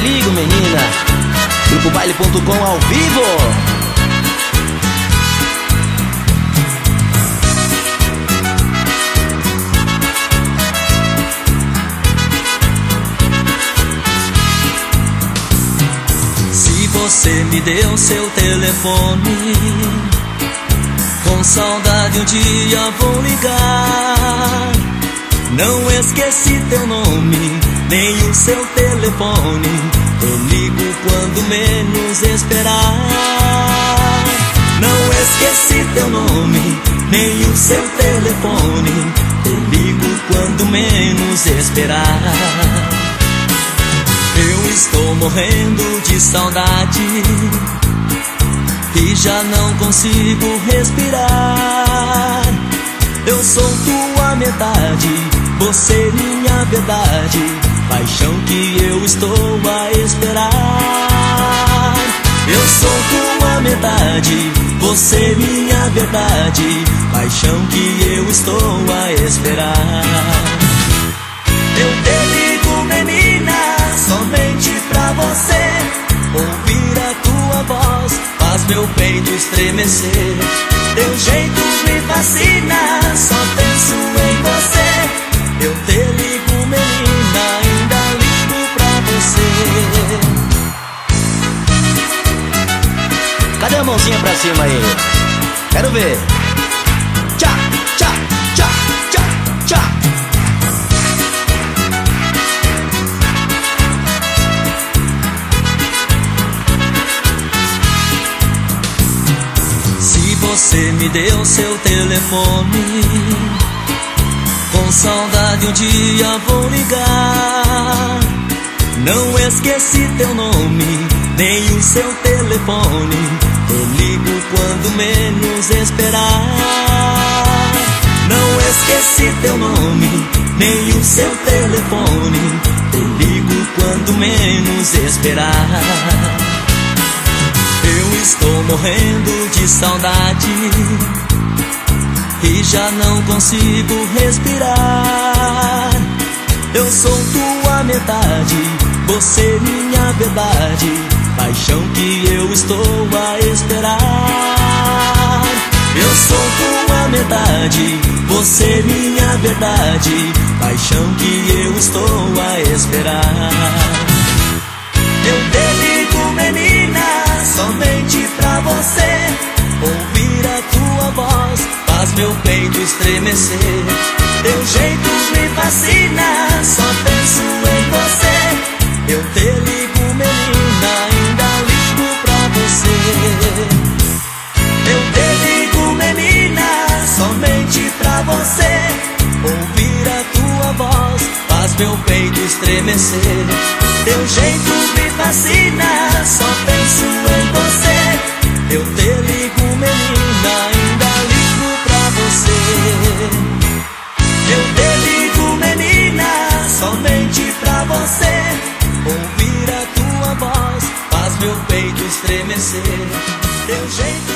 ligo, menina. Grupobaile.com ao vivo. Se você me deu seu telefone, com saudade um dia vou ligar. Não esqueci teu nome, nem o seu telefone. Eu ligo quando menos esperar. Não esqueci teu nome, nem o seu telefone. Eu ligo quando menos esperar. Eu estou morrendo de saudade e já não consigo respirar. Eu sou tua metade, você minha verdade, paixão que eu estou a esperar. Eu sou tua metade, você minha verdade, paixão que eu estou a esperar. Eu te ligo, menina, somente pra você. Ouvir a tua voz faz meu peito estremecer. Teu jeito me fascina, só penso em você. Eu te ligo, menina, ainda ligo pra você. Cadê a mãozinha pra cima aí? Quero ver. Tchá, tchá, tchá, tchá, tchá. Se você me deu seu telefone, com saudade um dia vou ligar. Não esqueci teu nome, nem o seu telefone. Eu ligo quando menos esperar. Não esqueci teu nome, nem o seu telefone. Eu ligo quando menos esperar. Eu estou morrendo de saudade e já não consigo respirar. Eu sou tua metade, você minha verdade, paixão que eu estou a esperar. Eu sou tua metade, você minha verdade, paixão que eu estou a esperar. Eu te ligo, menina, somente pra você. Ouvir a tua voz faz meu peito estremecer. Teu jeito me fascina, só penso em você. Eu te ligo, menina, ainda ligo pra você. Eu te ligo, menina, somente pra você. Ouvir a tua voz faz meu peito estremecer. Teu jeito me fascina, só penso em você. Eu te ligo, menina, ainda ligo pra você. Eu te ligo, menina, somente pra você. Ouvir a tua voz faz meu peito estremecer. Teu jeito